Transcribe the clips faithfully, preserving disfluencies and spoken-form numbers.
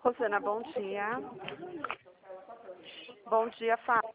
Rosana, bom dia. Bom dia, Fábio.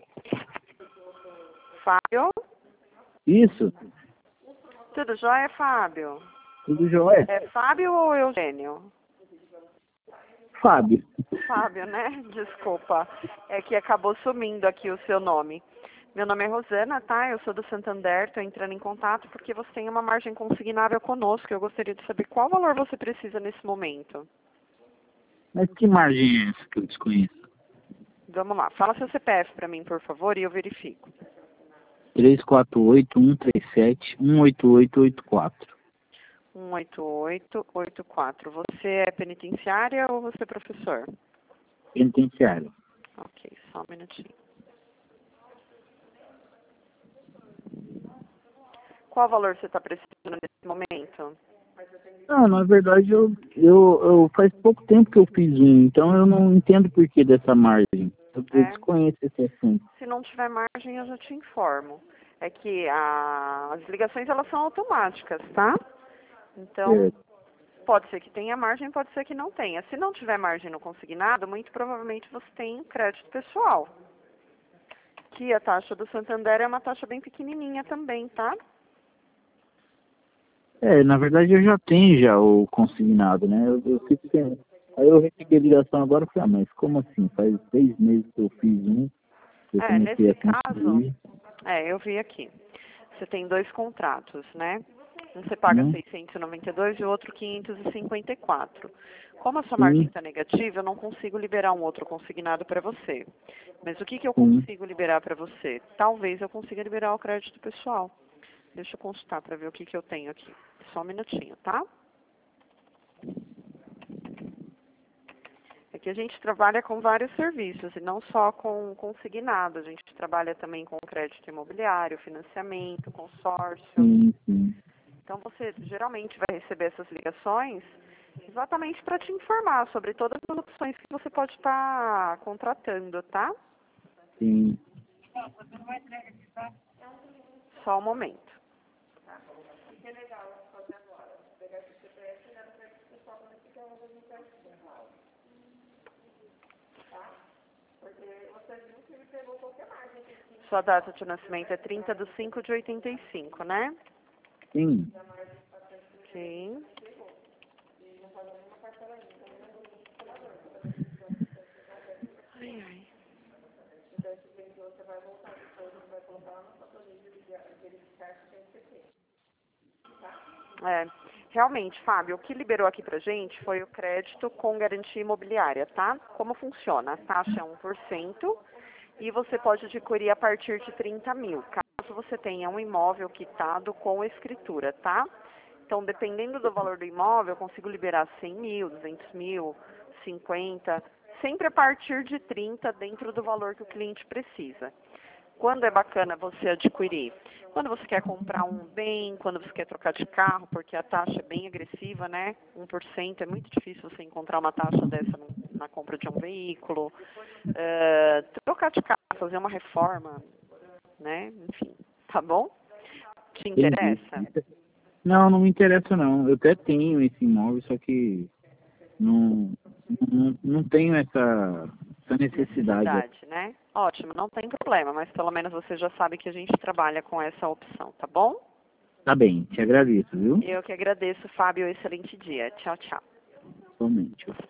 Fábio? Isso, Tudo jóia, Fábio? tudo jóia. É Fábio ou Eugênio? Fábio. Fábio, né? Desculpa. É que acabou sumindo aqui o seu nome. Meu nome é Rosana, tá? Eu sou do Santander, estou entrando em contato porque você tem uma margem consignável conosco. Eu gostaria de saber qual valor você precisa nesse momento. Mas que margem é essa que eu desconheço? Vamos lá. Fala seu C P F para mim, por favor, e eu verifico. três quatro oito, um três sete, um oito oito oito quatro. um oito oito oito quatro. Você é penitenciária ou você é professor? Penitenciário. Ok, só um minutinho. Qual valor você está precisando nesse momento? Não, na verdade eu, eu, eu faz pouco tempo que eu fiz um, então eu não entendo o porquê dessa margem. Eu, eu É. desconheço esse assunto. Se não tiver margem, eu já te informo. É que a- as ligações elas são automáticas, tá? Então, É, pode ser que tenha margem, pode ser que não tenha. Se não tiver margem no consignado, muito provavelmente você tem crédito pessoal. Que a taxa do Santander é uma taxa bem pequenininha também, tá? é, na verdade eu já tenho já o consignado, né? Eu, eu fico sem... Aí eu recebi a ligação agora e falei, ah, mas como assim? Faz seis meses que eu fiz um, eu É, comecei nesse a caso, construir, é, eu vi aqui. Você tem dois contratos, né? Um você paga né? seiscentos e noventa e dois e o outro quinhentos e cinquenta e quatro. Como a sua margem Sim, está negativa, eu não consigo liberar um outro consignado para você. Mas o que, que eu sim. consigo liberar para você? Talvez eu consiga liberar o crédito pessoal. Deixa eu consultar para ver o que, que eu tenho aqui. Só um minutinho, tá? É que a gente trabalha com vários serviços e não só com consignado. A gente trabalha também com crédito imobiliário, financiamento, consórcio. Sim, sim, Então você geralmente vai receber essas ligações exatamente para te informar sobre todas as opções que você pode estar contratando, tá? sim. Só um momento. Sua data de nascimento é trinta de cinco de oitenta e cinco, né? Sim. Sim. Ai, ai. É, realmente, Fábio, o que liberou aqui pra gente foi o crédito com garantia imobiliária, tá? Como funciona? A taxa é um por cento e você pode adquirir a partir de trinta mil, caso você tenha um imóvel quitado com escritura, tá? Então, dependendo do valor do imóvel, eu consigo liberar cem mil, duzentos mil, cinquenta, sempre a partir de trinta dentro do valor que o cliente precisa. Quando é bacana você adquirir? Quando você quer comprar um bem, quando você quer trocar de carro, porque a taxa é bem agressiva, né? um por cento, é muito difícil você encontrar uma taxa dessa no- na compra de um veículo. Eh, trocar de carro, fazer uma reforma, né? Enfim, tá bom? Te Entendi. interessa? Não, não me interessa não. Eu até tenho esse imóvel, só que não, não, não tenho essa, essa necessidade. Necessidade, né? Ótimo, não tem problema, mas pelo menos você já sabe que a gente trabalha com essa opção, tá bom? Tá bem, te agradeço, viu? Eu que agradeço, Fábio. Excelente dia. Tchau, tchau. Somente.